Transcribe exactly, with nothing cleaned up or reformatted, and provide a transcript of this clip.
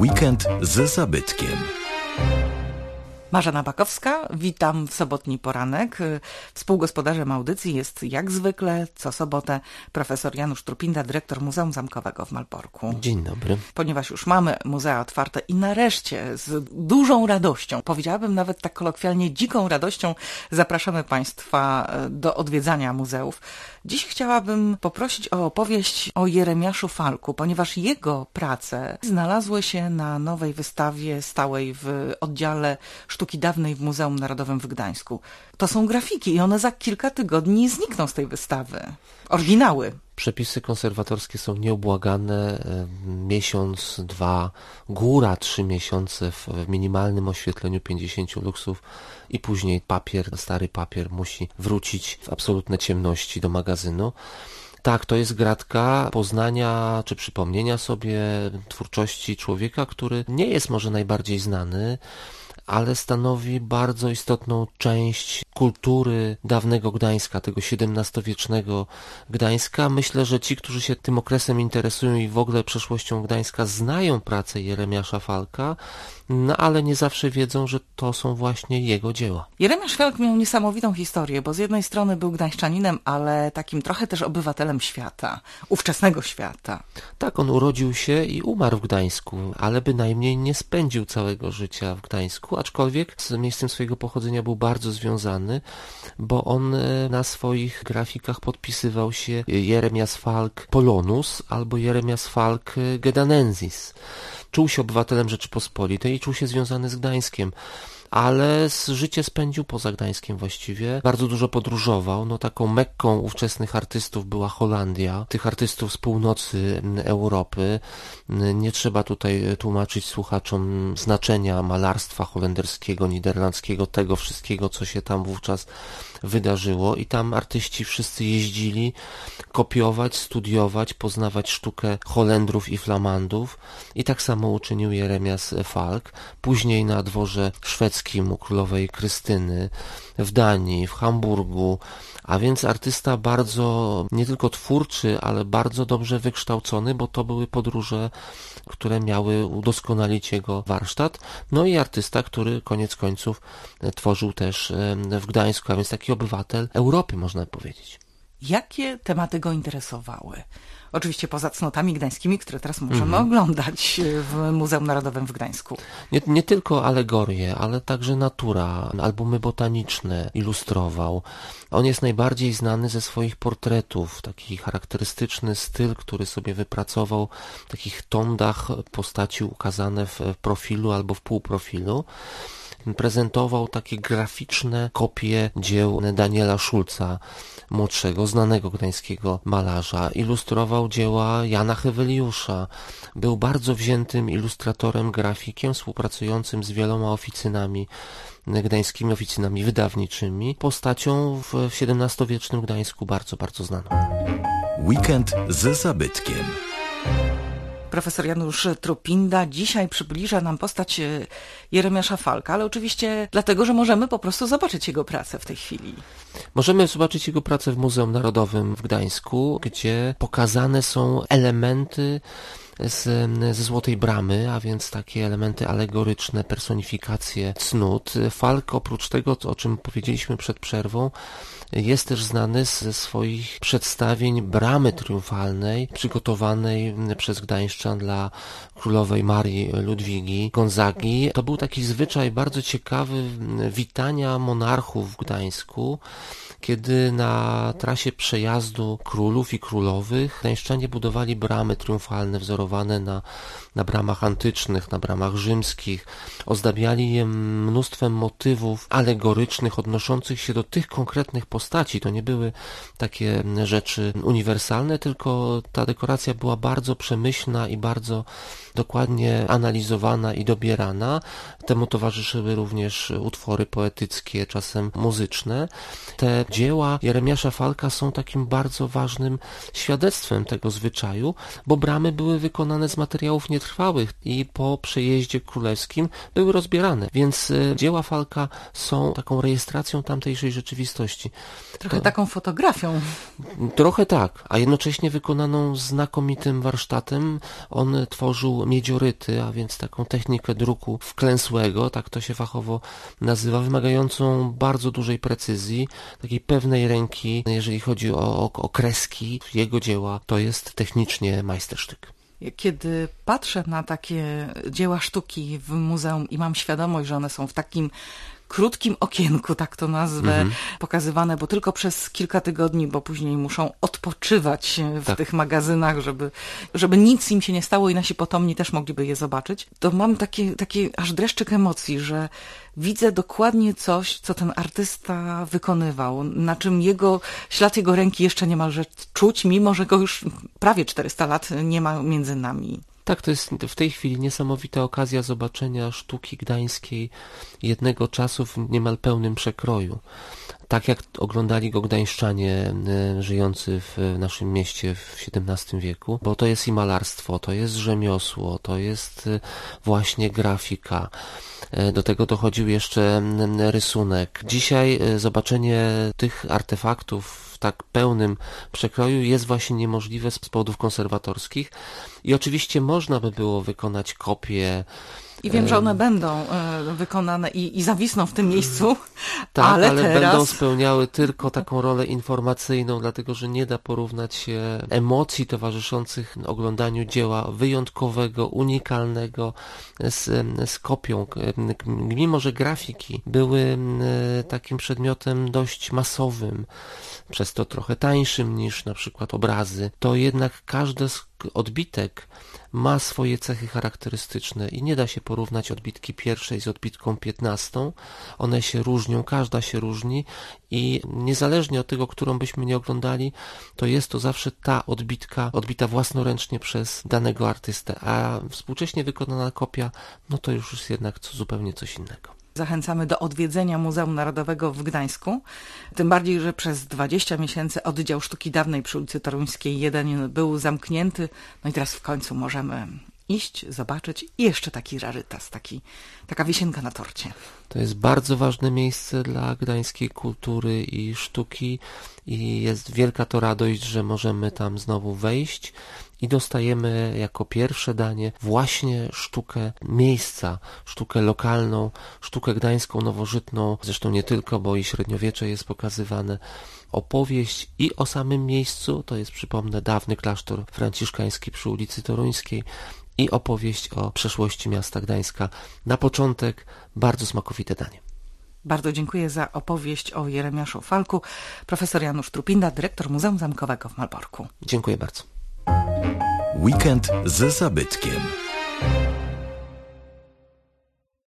Weekend ze zabytkiem. Marzena Bakowska, witam w sobotni poranek. Współgospodarzem audycji jest jak zwykle co sobotę profesor Janusz Trupinda, dyrektor Muzeum Zamkowego w Malborku. Dzień dobry. Ponieważ już mamy muzea otwarte i nareszcie z dużą radością, powiedziałabym nawet tak kolokwialnie dziką radością, zapraszamy Państwa do odwiedzania muzeów. Dziś chciałabym poprosić o opowieść o Jeremiaszu Falku, ponieważ jego prace znalazły się na nowej wystawie stałej w oddziale sztuki dawnej w Muzeum Narodowym w Gdańsku. To są grafiki i one za kilka tygodni znikną z tej wystawy. Oryginały. Przepisy konserwatorskie są nieubłagane. Miesiąc, dwa, góra trzy miesiące w minimalnym oświetleniu pięćdziesięciu luksów i później papier, stary papier musi wrócić w absolutne ciemności do magazynu. Tak, to jest gratka poznania czy przypomnienia sobie twórczości człowieka, który nie jest może najbardziej znany, ale stanowi bardzo istotną część kultury dawnego Gdańska, tego siedemnastowiecznego Gdańska. Myślę, że ci, którzy się tym okresem interesują i w ogóle przeszłością Gdańska, znają pracę Jeremiasza Falka, no ale nie zawsze wiedzą, że to są właśnie jego dzieła. Jeremiasz Falk miał niesamowitą historię, bo z jednej strony był gdańszczaninem, ale takim trochę też obywatelem świata, ówczesnego świata. Tak, on urodził się i umarł w Gdańsku, ale bynajmniej nie spędził całego życia w Gdańsku, aczkolwiek z miejscem swojego pochodzenia był bardzo związany, bo on na swoich grafikach podpisywał się Jeremias Falk Polonus albo Jeremias Falk Gedanensis. Czuł się obywatelem Rzeczypospolitej i czuł się związany z Gdańskiem, ale życie spędził poza Gdańskiem właściwie. Bardzo dużo podróżował. No taką Mekką ówczesnych artystów była Holandia, tych artystów z północy Europy. Nie trzeba tutaj tłumaczyć słuchaczom znaczenia malarstwa holenderskiego, niderlandzkiego, tego wszystkiego, co się tam wówczas wydarzyło i tam artyści wszyscy jeździli kopiować, studiować, poznawać sztukę Holendrów i Flamandów i tak samo uczynił Jeremias Falk. Później na dworze szwedzkim u królowej Krystyny, w Danii, w Hamburgu, a więc artysta bardzo nie tylko twórczy, ale bardzo dobrze wykształcony, bo to były podróże, które miały udoskonalić jego warsztat. No i artysta, który koniec końców tworzył też w Gdańsku, a więc taki obywatel Europy, można powiedzieć. Jakie tematy go interesowały? Oczywiście poza cnotami gdańskimi, które teraz możemy mm. oglądać w Muzeum Narodowym w Gdańsku. Nie, nie tylko alegorie, ale także natura, albumy botaniczne ilustrował. On jest najbardziej znany ze swoich portretów, taki charakterystyczny styl, który sobie wypracował w takich tondach postaci ukazane w profilu albo w półprofilu. Prezentował takie graficzne kopie dzieł Daniela Szulca, młodszego, znanego gdańskiego malarza. Ilustrował dzieła Jana Heweliusza. Był bardzo wziętym ilustratorem, grafikiem, współpracującym z wieloma oficynami, gdańskimi oficynami wydawniczymi. Postacią w siedemnastowiecznym Gdańsku bardzo, bardzo znaną. Weekend ze zabytkiem. Profesor Janusz Trupinda dzisiaj przybliża nam postać Jeremiasza Falka, ale oczywiście dlatego, że możemy po prostu zobaczyć jego pracę w tej chwili. Możemy zobaczyć jego pracę w Muzeum Narodowym w Gdańsku, gdzie pokazane są elementy z, ze Złotej Bramy, a więc takie elementy alegoryczne, personifikacje cnót. Falk oprócz tego, o czym powiedzieliśmy przed przerwą, jest też znany ze swoich przedstawień Bramy Triumfalnej, przygotowanej przez Gdańszczan dla królowej Marii Ludwigi Gonzagi. To był taki zwyczaj bardzo ciekawy witania monarchów w Gdańsku, kiedy na trasie przejazdu królów i królowych gdańszczanie budowali bramy triumfalne wzorowane na, na bramach antycznych, na bramach rzymskich. Ozdabiali je mnóstwem motywów alegorycznych odnoszących się do tych konkretnych postaci. To nie były takie rzeczy uniwersalne, tylko ta dekoracja była bardzo przemyślna i bardzo dokładnie analizowana i dobierana. Temu towarzyszyły również utwory poetyckie, czasem muzyczne. Te dzieła Jeremiasza Falka są takim bardzo ważnym świadectwem tego zwyczaju, bo bramy były wykonane z materiałów nietrwałych i po przejeździe królewskim były rozbierane, więc y, dzieła Falka są taką rejestracją tamtejszej rzeczywistości. Trochę To, taką fotografią. trochę tak, a jednocześnie wykonaną znakomitym warsztatem. On tworzył miedzioryty, a więc taką technikę druku wklęsłego, tak to się fachowo nazywa, wymagającą bardzo dużej precyzji, takiej pewnej ręki, jeżeli chodzi o, o, o kreski. Jego dzieła to jest technicznie majstersztyk. Kiedy patrzę na takie dzieła sztuki w muzeum i mam świadomość, że one są w takim krótkim okienku, tak to nazwę, mhm. pokazywane, bo tylko przez kilka tygodni, bo później muszą odpoczywać w tak. tych magazynach, żeby, żeby nic im się nie stało i nasi potomni też mogliby je zobaczyć, to mam takie, takie aż dreszczyk emocji, że widzę dokładnie coś, co ten artysta wykonywał, na czym jego, ślad jego ręki jeszcze niemalże czuć, mimo że go już prawie czterysta lat nie ma między nami. Tak, to jest w tej chwili niesamowita okazja zobaczenia sztuki gdańskiej jednego czasu w niemal pełnym przekroju. Tak jak oglądali go gdańszczanie żyjący w naszym mieście w siedemnastym wieku, bo to jest i malarstwo, to jest rzemiosło, to jest właśnie grafika. Do tego dochodził jeszcze rysunek. Dzisiaj zobaczenie tych artefaktów w tak pełnym przekroju jest właśnie niemożliwe z powodów konserwatorskich i oczywiście można by było wykonać kopię. I wiem, że one będą e, wykonane i, i zawisną w tym miejscu, tak, ale, ale teraz... będą spełniały tylko taką rolę informacyjną, dlatego że nie da porównać emocji towarzyszących oglądaniu dzieła wyjątkowego, unikalnego z, z kopią. Mimo że grafiki były takim przedmiotem dość masowym, przez to trochę tańszym niż na przykład obrazy, to jednak każdy odbitek ma swoje cechy charakterystyczne i nie da się porównać odbitki pierwszej z odbitką piętnastą. One się różnią, każda się różni i niezależnie od tego, którą byśmy nie oglądali, to jest to zawsze ta odbitka odbita własnoręcznie przez danego artystę, a współcześnie wykonana kopia, no to już jest jednak co, zupełnie coś innego. Zachęcamy do odwiedzenia Muzeum Narodowego w Gdańsku, tym bardziej, że przez dwadzieścia miesięcy oddział sztuki dawnej przy ulicy Toruńskiej jeden był zamknięty, no i teraz w końcu możemy iść, zobaczyć i jeszcze taki rarytas, taki, taka wisienka na torcie. To jest bardzo ważne miejsce dla gdańskiej kultury i sztuki i jest wielka to radość, że możemy tam znowu wejść i dostajemy jako pierwsze danie właśnie sztukę miejsca, sztukę lokalną, sztukę gdańską, nowożytną, zresztą nie tylko, bo i średniowiecze jest pokazywane, opowieść i o samym miejscu, to jest, przypomnę, dawny klasztor franciszkański przy ulicy Toruńskiej, i opowieść o przeszłości miasta Gdańska. Na początek bardzo smakowite danie. Bardzo dziękuję za opowieść o Jeremiaszu Falku. Profesor Janusz Trupinda, dyrektor Muzeum Zamkowego w Malborku. Dziękuję bardzo. Weekend ze zabytkiem.